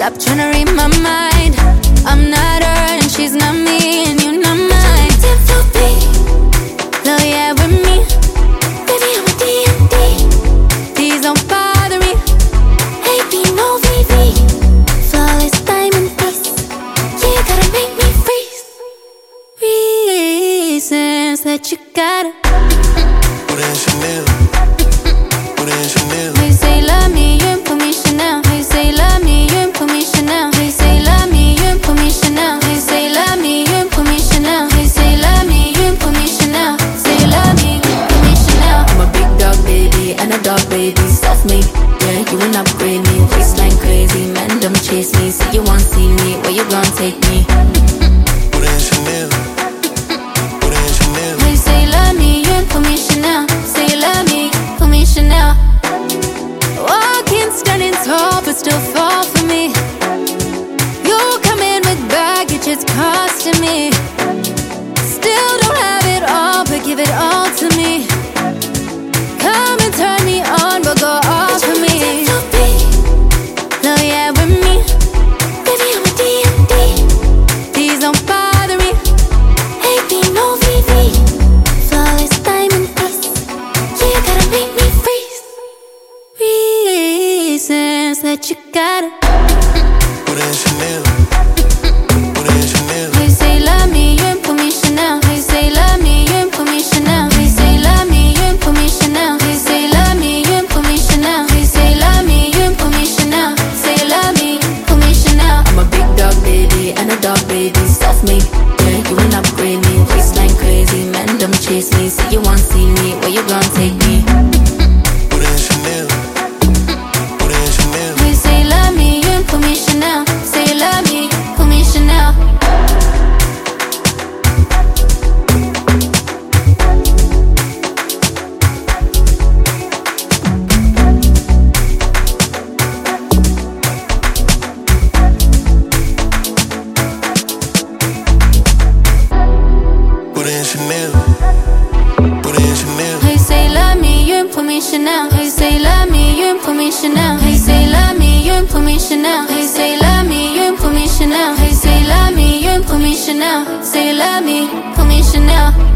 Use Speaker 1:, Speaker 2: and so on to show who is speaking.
Speaker 1: Stop trying to read my mind. I'm not her and she's not me, and you're not mine. Love yeah with me, baby I'm a D&D. Please don't bother me. AP no VV. Flawless diamond face. Yeah, you gotta make me freeze. Reasons that you gotta
Speaker 2: put in Chanel. Put in Chanel.
Speaker 1: Hey, say love me, you put me Chanel. Hey, say love me, you put me Chanel. Hey, say love me, you put me Chanel. Hey, say love me, you put me Chanel. Hey, say love me, you put me Chanel. Say love me, you put me Chanel. I'm a big dog baby and a dog baby, soft me. Yeah, you will upgrade me, waistline crazy. Man, don't chase me, say you want see me. Where you gon' take me?
Speaker 2: Put in Chanel. Put in Chanel.
Speaker 1: Hey, say love me, you put me Chanel. Say love me, put me Chanel. Walking standing tall but still fall for me. You come in with baggage, it's costing me. Still don't have it all, but give it all to me. Come and turn me on, but go off for me. Love yeah with me, baby I'm a D&D. Please don't bother me. AP no VV. Flawless diamond face. Yeah, you gotta make me freeze. Reasons that you gotta
Speaker 2: Put in Chanel. Put in Chanel.
Speaker 1: Hey, say love me, you put me Chanel. Hey, say love me, you put me Chanel. Hey, say love me, you put me Chanel. Hey, say love me, you put me Chanel. Hey, say love me, you put me Chanel. Say love me, put me Chanel. I'm a big dog baby and a dog baby, soft me. Yeah, you will upgrade me, waistline crazy. Man, don't chase me, say you want see me. Where you gon' take me?
Speaker 2: Put in Chanel. Put in Chanel.
Speaker 1: Hey, say love me, you put me Chanel. Say love me, put me Chanel.
Speaker 2: Put in Chanel. Put in Chanel.
Speaker 1: Hey, say love me, you put me Chanel. Hey, say love me, you put me Chanel. Hey, say love me, you put me Chanel. Hey, say love me, you put me Chanel. Hey, say love me, you put me Chanel. Say love me, put me Chanel.